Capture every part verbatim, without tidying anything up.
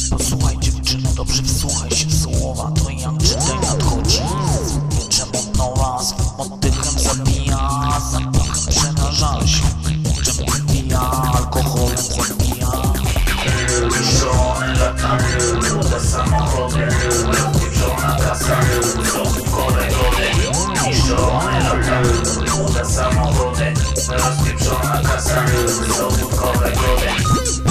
Posłuchaj dziewczyno, dobrze wsłuchaj się w słowa. To jak czytaj nadchodzi Czemu nowa swym oddechem zabija. Zapach przeraża się, czemu wbija. Alkoholem zabija. Niszczone latamy, młode samochody, rozpieprzona kasa, złotówkowe gody. Niszczone latamy, młode samochody, rozpieprzona kasa, złotówkowe gody.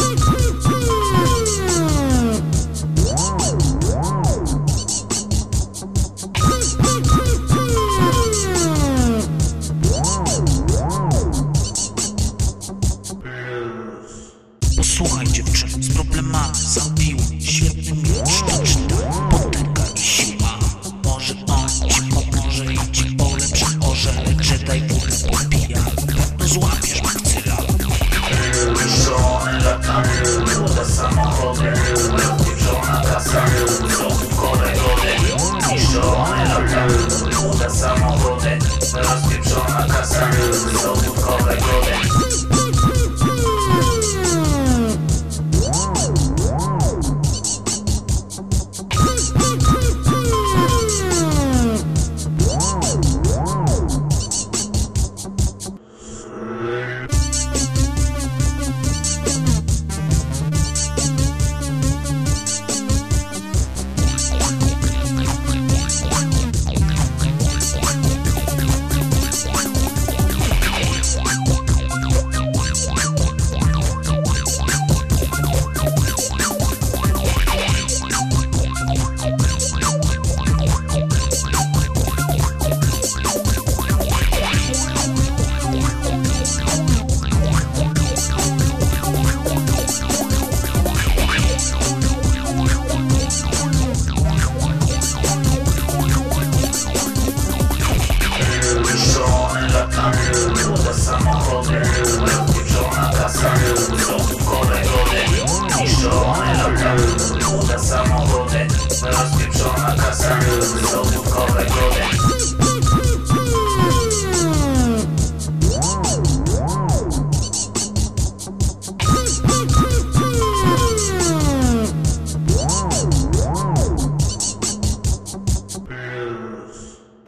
Posłuchaj dziewczyno, z problemami zabił. Świetny miecz to czyta, potęga i siła. Może on ci pomoże i ci polepszy orzełek, że daj wódę popija. No złapiesz bakcyla. Niszczone latamy, młode samochody, rozpieprzona kasa, złotówkowe gody. Niszczone latamy, młode samochody, rozpieprzona kasa, złotówkowe gody. Młode samochody, rozpieprzona kasa, złotówkowe gody. Niszczone latamy, młode samochody, rozpieprzona kasa, złotówkowe gody.